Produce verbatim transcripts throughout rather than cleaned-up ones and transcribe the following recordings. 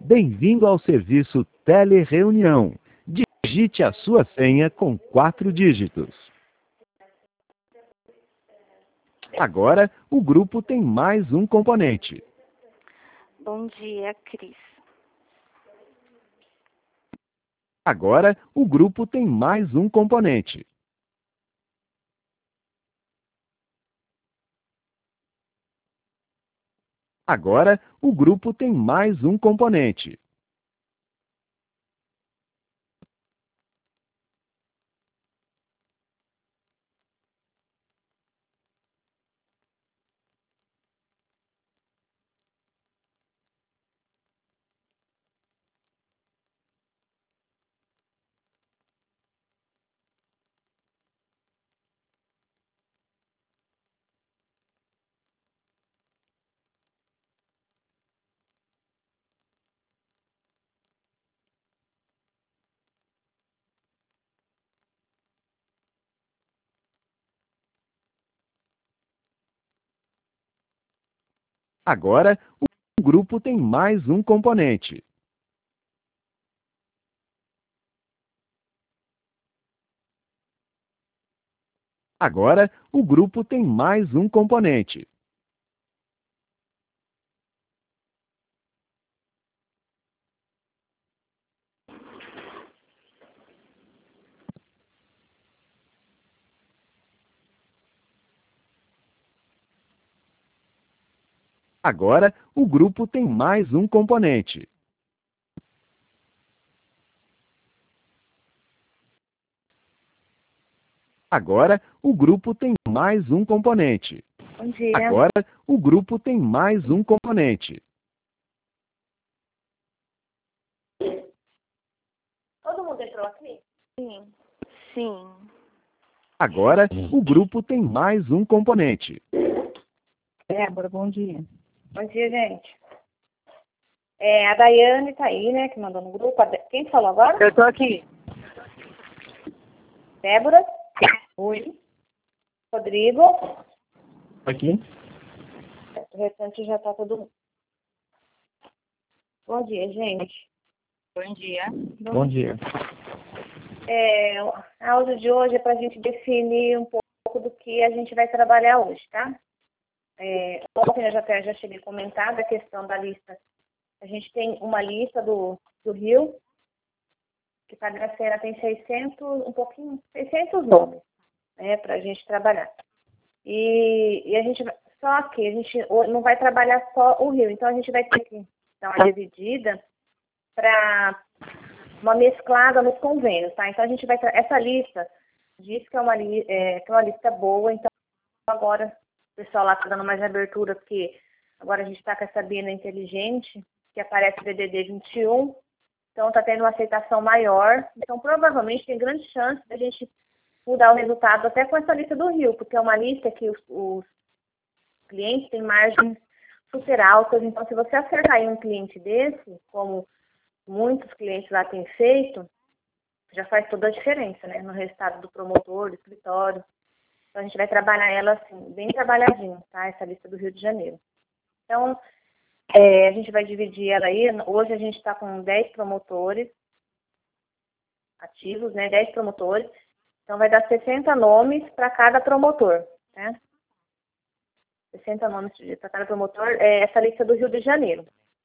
Bem-vindo ao serviço Telereunião. Digite a sua senha com quatro dígitos. Agora, o grupo tem mais um componente. Bom dia, Cris. Agora, o grupo tem mais um componente. Agora, o grupo tem mais um componente. Agora, o grupo tem mais um componente. Agora, o grupo tem mais um componente. Agora, o grupo tem mais um componente. Agora, o grupo tem mais um componente. Bom dia. Agora, o grupo tem mais um componente. Todo mundo entrou aqui? Sim. Sim. Agora, o grupo tem mais um componente. Débora, bom dia. Bom dia, gente. É, a Daiane tá aí, né, que mandou no grupo. A De- Quem falou agora? Eu tô aqui. Débora, Oi. Rodrigo. Aqui. O restante já tá todo mundo. Bom dia, gente. Bom dia. Bom, Bom dia. É, a aula de hoje é para a gente definir um pouco do que a gente vai trabalhar hoje, tá? É, ontem eu já, até já cheguei a comentar da questão da lista. A gente tem uma lista do, do Rio, que para a Gracena tem seiscentos, um pouquinho, seiscentos nomes, né, para a gente trabalhar. E, e a gente vai- só que a gente não vai trabalhar só o Rio, então a gente vai ter que dar uma dividida para uma mesclada nos convênios, tá? Então a gente vai tra- essa lista diz que é uma, li- é, que é uma lista boa, então agora o pessoal lá está dando mais abertura, porque agora a gente está com essa Bina inteligente, que aparece D D D vinte e um, então está tendo uma aceitação maior, então provavelmente tem grande chance da gente mudar o resultado até com essa lista do Rio, porque é uma lista que os, os clientes têm margens super altas, então se você acertar em um cliente desse, como muitos clientes lá têm feito, já faz toda a diferença, né, no resultado do promotor, do escritório. Então a gente vai trabalhar ela assim, bem trabalhadinho, tá, essa lista do Rio de Janeiro. Então, é, a gente vai dividir ela aí, hoje a gente está com dez promotores ativos, né, dez promotores, então vai dar sessenta nomes para cada promotor, né? sessenta nomes para cada promotor, é essa lista do Rio de Janeiro.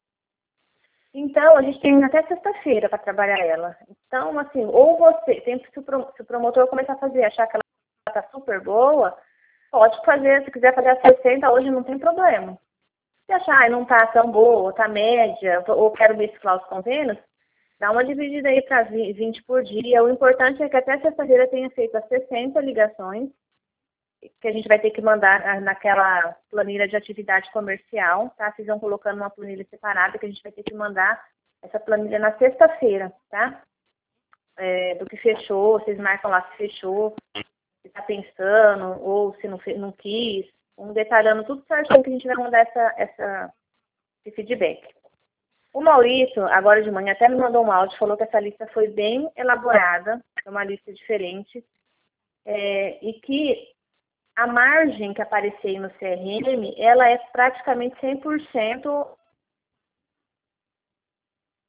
Então, a gente tem até sexta-feira para trabalhar ela. Então, assim, ou você, tem, se, o pro, se o promotor começar a fazer, achar que ela está super boa, pode fazer, se quiser fazer a sessenta hoje, não tem problema. Se achar que não está tão boa, está média, ou quero mesclar os convênios, dá uma dividida aí para vinte por dia. O importante é que até sexta-feira tenha feito as sessenta ligações, que a gente vai ter que mandar naquela planilha de atividade comercial, tá? Vocês vão colocando uma planilha separada, que a gente vai ter que mandar essa planilha na sexta-feira, tá? É, do que fechou, vocês marcam lá se fechou, se está pensando, ou se não, não quis, um detalhando tudo certinho que a gente vai mandar essa, essa, esse feedback. O Maurício, agora de manhã, até me mandou um áudio, falou que essa lista foi bem elaborada, é uma lista diferente, é, e que a margem que aparecer aí no C R M, ela é praticamente cem por cento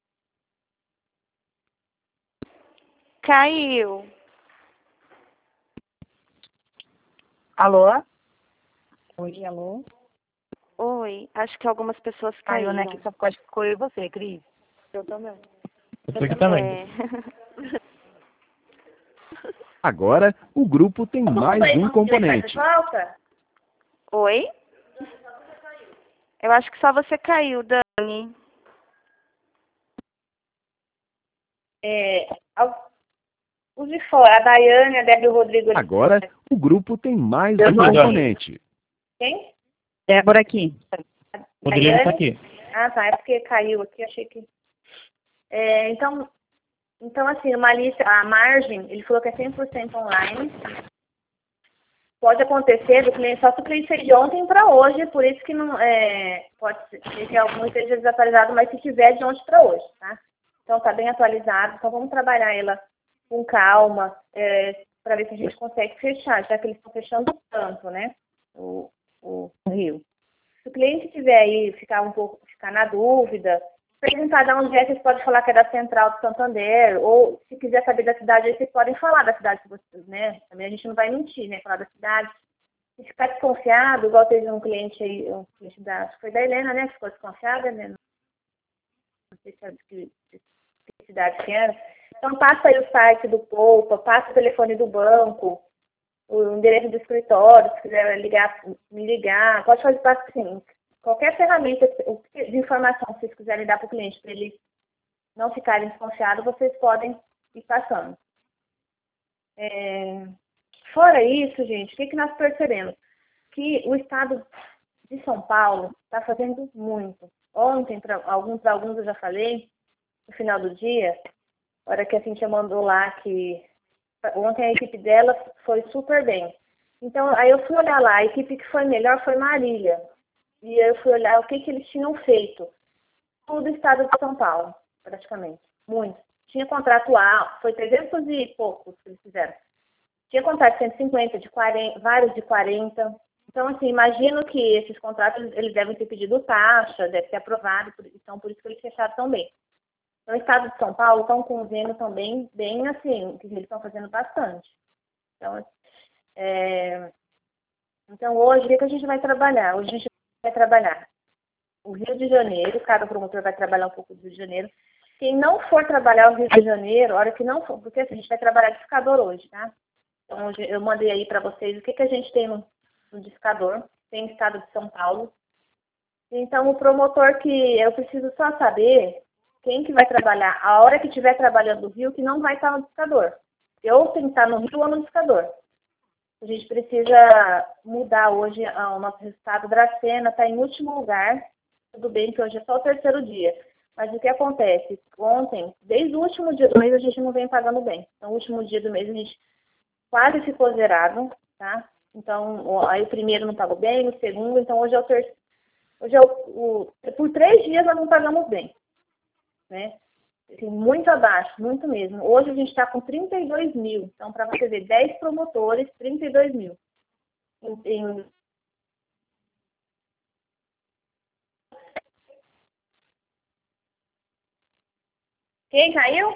Caiu. Alô? Oi, alô? Oi, acho que algumas pessoas Caiu, caíram. né? Que só ficou, acho que ficou eu e você, Cris. Eu também. Eu tô aqui também. É. Agora, o grupo tem mais um componente. Volta. Oi? Eu acho que só você caiu, Dani. É, os de fora, a Daiane, a Débora e o Rodrigo. eles- Agora, o grupo tem mais Eu um tô, Dani. componente. Quem? Débora aqui. O Rodrigo tá aqui. Ah, tá. É porque caiu aqui, achei que... É, então, então, assim, uma lista, a margem, ele falou que é cem por cento online. Pode acontecer do cliente, só se o cliente fez de ontem para hoje, por isso que não é, pode ser que algum esteja desatualizado, mas se tiver de ontem para hoje, tá? Então tá bem atualizado, então vamos trabalhar ela com calma, é, para ver se a gente consegue fechar, já que eles estão fechando tanto, né? O, o Rio. Se o cliente tiver aí, ficar um pouco, ficar na dúvida, perguntar de onde é, vocês podem falar que é da Central do Santander, ou se quiser saber da cidade, aí vocês podem falar da cidade que vocês, né? Também a gente não vai mentir, né? Falar da cidade. Se ficar desconfiado, igual teve um cliente aí, um cliente da, acho que foi da Helena, né? Ficou desconfiada, né? Não sei se sabe que, que cidade que era. Então passa aí o site do Poupa, passa o telefone do banco, o endereço do escritório, se quiser ligar, me ligar, pode fazer parte assim. Qualquer ferramenta de informação que vocês quiserem dar para o cliente, para eles não ficarem desconfiados, vocês podem ir passando. É... Fora isso, gente, o que, que nós percebemos? Que o estado de São Paulo está fazendo muito. Ontem, para alguns, pra alguns eu já falei, no final do dia, a hora que a Cintia mandou lá que ontem a equipe dela foi super bem. Então, aí eu fui olhar lá, a equipe que foi melhor foi Marília. E eu fui olhar o que, que eles tinham feito. Tudo o estado de São Paulo, praticamente. Muito. Tinha contrato alto, foi trezentos e poucos que eles fizeram. Tinha contrato de cento e cinquenta, de quarenta, vários de quarenta. Então, assim, imagino que esses contratos, eles devem ter pedido taxa, deve ter aprovado, então por isso que eles fecharam tão bem. No estado de São Paulo, estão com vendo também bem assim, que eles estão fazendo bastante. Então, é... então hoje, o que, que a gente vai trabalhar? Hoje a gente vai trabalhar o Rio de Janeiro, cada promotor vai trabalhar um pouco do Rio de Janeiro. Quem não for trabalhar o Rio de Janeiro, a hora que não for, porque assim, a gente vai trabalhar discador hoje, tá? Então, hoje eu mandei aí para vocês o que, que a gente tem no, no discador, tem o estado de São Paulo. Então, o promotor que eu preciso só saber quem que vai trabalhar, a hora que estiver trabalhando no Rio, que não vai estar no discador. Eu tenho que estar no Rio ou no discador. A gente precisa mudar hoje o nosso resultado. Dracena está em último lugar. Tudo bem que hoje é só o terceiro dia. Mas o que acontece? Ontem, desde o último dia do mês, a gente não vem pagando bem. Então, o último dia do mês, a gente quase ficou zerado, tá? Então, aí o primeiro não pagou bem, o segundo, então hoje é o terceiro. Hoje é o, o, por três dias nós não pagamos bem, né? Assim, muito abaixo, muito mesmo. Hoje a gente está com trinta e dois mil. Então, para você ver, dez promotores, trinta e dois mil. Em, em... Quem caiu?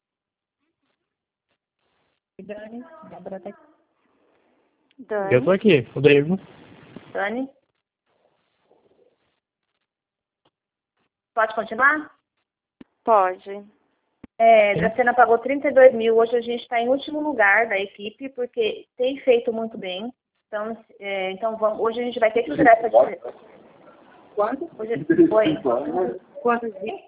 Dani, Débora tá aqui. Dani. Eu tô aqui, Rodrigo. Dani. Pode continuar? Pode. É, Dracena pagou trinta e dois mil. Hoje a gente está em último lugar da equipe, porque tem feito muito bem. Então, é, então vamos, hoje a gente vai ter que tirar essa diferença. Quanto? Hoje, oi. Quantos dias?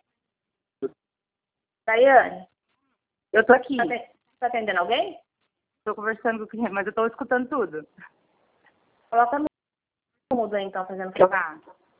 Daiane, Eu tô aqui. tá, te- tá atendendo alguém? Tô conversando com o cliente, mas eu tô escutando tudo. Coloca no mudo aí, então, fazendo Tá.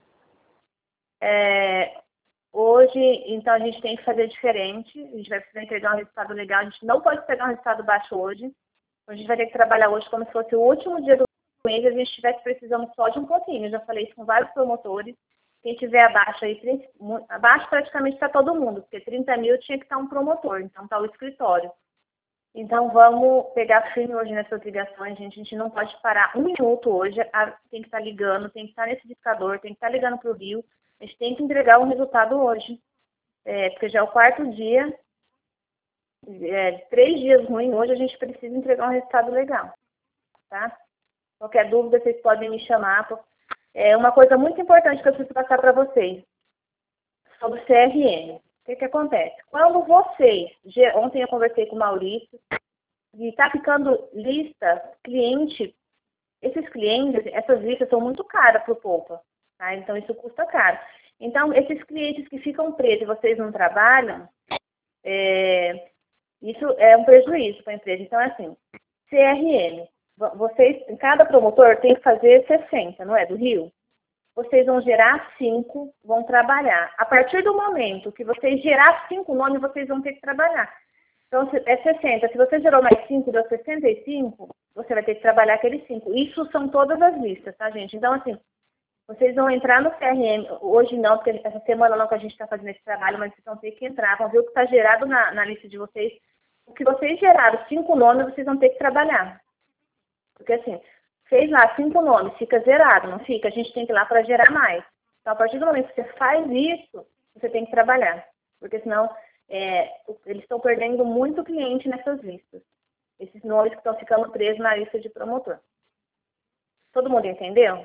É, hoje, então, a gente tem que fazer diferente. A gente vai precisar entregar um resultado legal. A gente não pode pegar um resultado baixo hoje. A gente vai ter que trabalhar hoje como se fosse o último dia do mês e a gente estivesse precisando só de um pouquinho. Eu já falei isso com vários promotores. Quem tiver abaixo aí, abaixo praticamente está todo mundo, porque trinta mil tinha que estar um promotor, então está o escritório. Então vamos pegar firme hoje nessas ligações, gente. A gente não pode parar um minuto hoje, tem que estar ligando, tem que estar nesse discador, tem que estar ligando para o Rio. A gente tem que entregar um resultado hoje, é, porque já é o quarto dia é, três dias ruim, hoje a gente precisa entregar um resultado legal, tá? Qualquer dúvida, vocês podem me chamar. É uma coisa muito importante que eu preciso passar para vocês, sobre o C R M. O que que acontece? Quando vocês, ontem eu conversei com o Maurício, e está ficando lista, cliente, esses clientes, essas listas são muito caras para o Poupa, tá? Então isso custa caro. Então, esses clientes que ficam presos e vocês não trabalham, é, isso é um prejuízo para a empresa. Então, é assim, C R M, vocês, cada promotor tem que fazer sessenta, não é? Do Rio. Vocês vão gerar cinco, vão trabalhar. A partir do momento que vocês gerar cinco nomes, vocês vão ter que trabalhar. Então, é sessenta. Se você gerou mais cinco, deu sessenta e cinco, você vai ter que trabalhar aqueles cinco. Isso são todas as listas, tá, gente? Então, assim, vocês vão entrar no C R M, hoje não, porque essa semana não que a gente está fazendo esse trabalho, mas vocês vão ter que entrar, vão ver o que está gerado na, na lista de vocês. O que vocês geraram, cinco nomes, vocês vão ter que trabalhar. Porque, assim, fez lá cinco nomes, fica zerado, não fica? A gente tem que ir lá para gerar mais. Então, a partir do momento que você faz isso, você tem que trabalhar. Porque senão, é, eles estão perdendo muito cliente nessas listas. Esses nomes que estão ficando presos na lista de promotor. Todo mundo entendeu?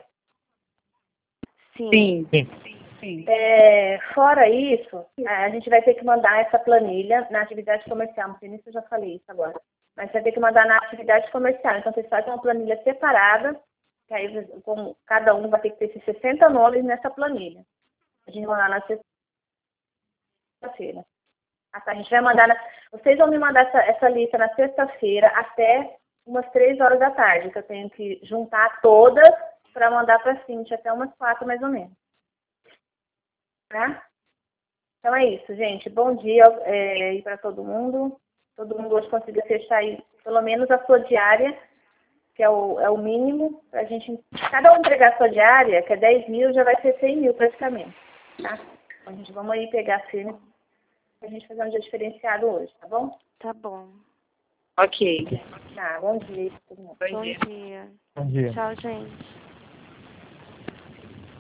Sim. Sim. Sim. É, fora isso, a gente vai ter que mandar essa planilha na atividade comercial. Não sei nem se eu já falei isso agora. Mas vai ter que mandar na atividade comercial. Então, vocês fazem uma planilha separada, que aí como cada um vai ter que ter esses sessenta nomes nessa planilha. A gente vai mandar na sexta-feira. A gente vai mandar, na, vocês vão me mandar essa, essa lista na sexta-feira até umas três horas da tarde, que eu tenho que juntar todas para mandar para a Cintia até umas quatro mais ou menos. Tá? Então é isso, gente. Bom dia é, aí para todo mundo. Todo mundo hoje conseguiu fechar aí, pelo menos a sua diária, que é o, é o mínimo. Pra gente, cada um entregar a sua diária, que é dez mil, já vai ser cem mil praticamente. Tá? Então, a gente vamos aí pegar a firme pra gente fazer um dia diferenciado hoje, tá bom? Tá bom. Ok. Tá, bom dia aí pra todo mundo. Bom Bom dia. dia. Bom dia. Tchau, gente.